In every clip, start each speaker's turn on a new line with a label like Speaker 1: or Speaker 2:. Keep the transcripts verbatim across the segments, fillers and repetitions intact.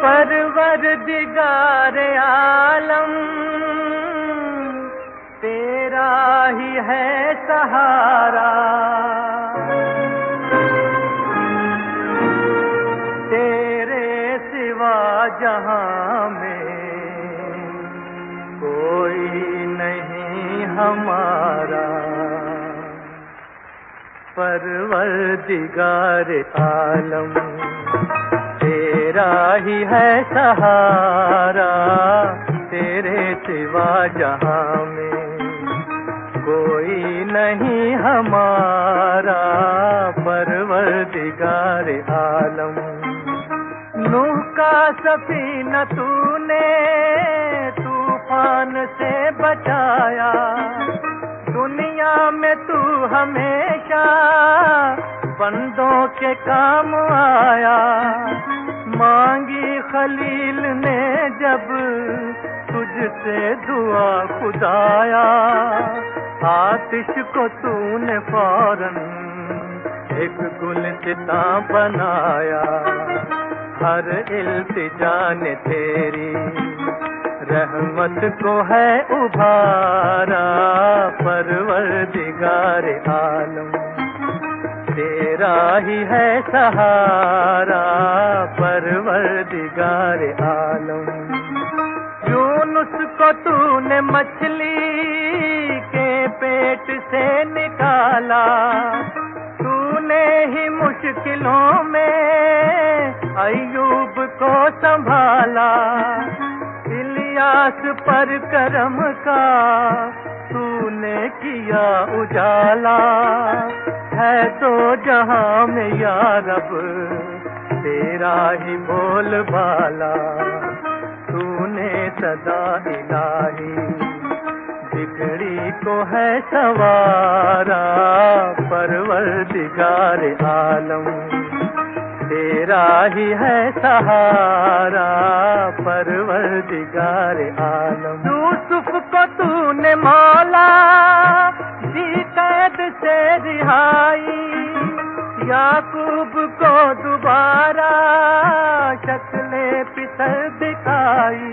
Speaker 1: परवरदिगार आलम तेरा ही है सहारा, तेरे सिवा जहां में कोई नहीं हमारा। परवरदिगार आलम तेरा ही है सहारा, तेरे सिवा जहां में कोई नहीं हमारा। परवरदिगार आलम नूह का सफीना तूने तूफान से बचाया, दुनिया में तू हमेशा बंदों के काम आया। मांगी खलील ने जब तुझसे दुआ खुदाया, आतिश को तूने फौरन एक गुलसिता बनाया। हर इल्तिजा ने तेरी रहमत को है उभारा। परवरदिगार आलम तेरा ही है सहारा। परवरदिगार आलम यूनुस को तूने मछली के पेट से निकाला, तूने ही मुश्किलों में अय्यूब को संभाला। इलियास पर करम का तूने किया उजाला, है तो जहां में या रब तेरा ही बोलबाला। तूने सदा इलाही बिगड़ी को है सवारा। परवरदिगार आलम तेरा ही है सहारा। परवरदिगार आलम यूसुफ को तूने मौला दी कैद से रिहाई, याकूब को दोबारा शक्ले पितर दिखाई।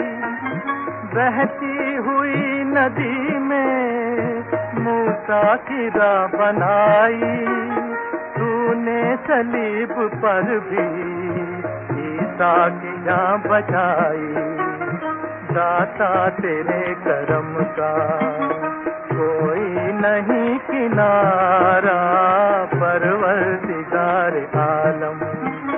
Speaker 1: बहती हुई नदी में मूसा की राह बनाई, तूने सलीब पर भी ईसा की जान बचाई। दाता तेरे करम का कोई नहीं किनारा। परवरदिगार आलम